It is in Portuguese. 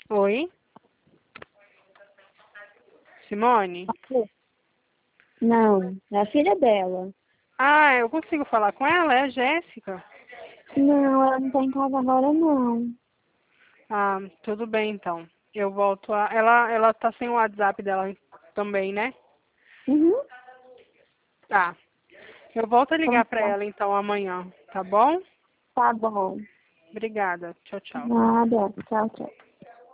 Oi? Simone? Não, é a filha dela. Ah, eu consigo falar com ela? É a Jéssica? Não, ela não tá em casa agora, não. Ah, tudo bem então. Eu volto a. Ela tá sem o WhatsApp dela também, né? Uhum. Tá. Eu volto a Então ligar pra tá. ela então amanhã, tá bom? Tá bom. Obrigada. Tchau, tchau. Nada. Tchau, tchau.